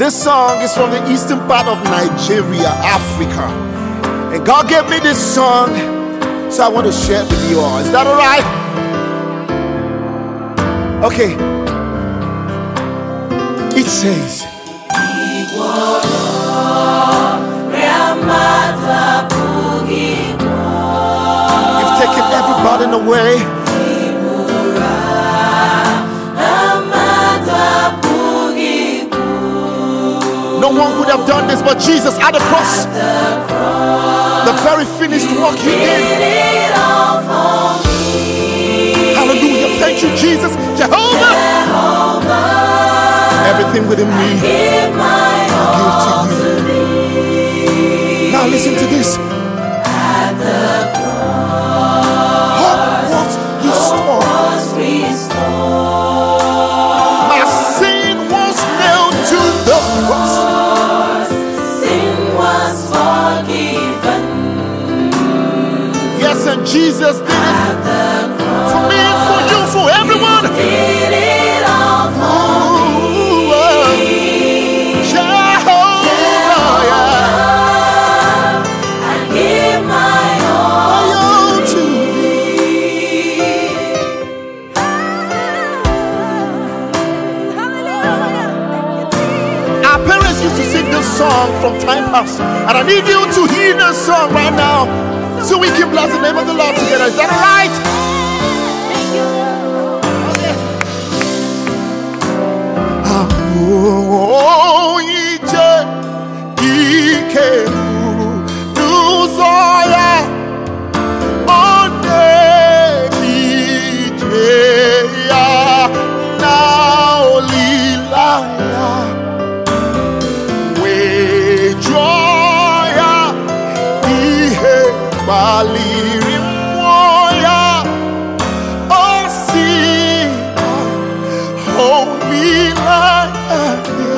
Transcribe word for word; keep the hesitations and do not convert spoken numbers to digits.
This song is from the eastern part of Nigeria, Africa. And God gave me this song, so I want to share it with you all. Is that all right? Okay. It says, you've taken every burden away. No one would have done this but Jesus at the cross. The very finished work he did. Hallelujah. Thank you, Jesus. Jehovah. Everything within me, I give to you. Now listen to this. Hope was restored. My sin was nailed to the cross. Yes, and Jesus did it for me, for you, for everyone. Did it all for me. Jehovah, yeah. I give my all to thee. Our parents used to sing this song from time past, and I need you to hear this song right now, so we can bless the name of the Lord together. Is that all right? Thank you. Oh, ije ike nuzoya one ije ya na olilaya we joya ihe baliri moya osi holy light.